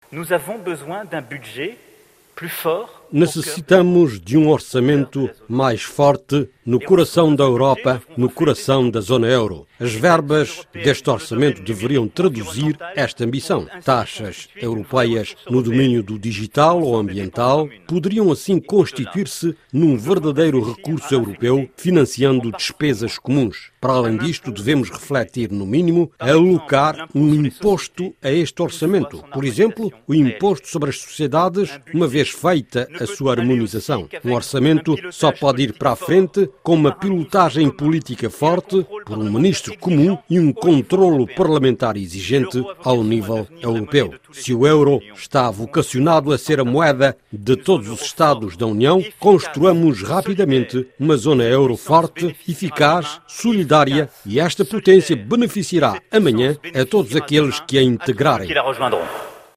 Nous avons besoin d'un budget plus fort. Necessitamos de um orçamento mais forte no coração da Europa, no coração da zona euro. As verbas deste orçamento deveriam traduzir esta ambição. Taxas europeias no domínio do digital ou ambiental poderiam assim constituir-se num verdadeiro recurso europeu, financiando despesas comuns. Para além disto, devemos refletir, no mínimo, a alocar um imposto a este orçamento. Por exemplo, o imposto sobre as sociedades, uma vez feita a sua harmonização. Um orçamento só pode ir para a frente com uma pilotagem política forte, por um ministro comum e um controlo parlamentar exigente ao nível europeu. Se o euro está vocacionado a ser a moeda de todos os Estados da União, construamos rapidamente uma zona euro forte, eficaz, solidária, e esta potência beneficiará amanhã a todos aqueles que a integrarem.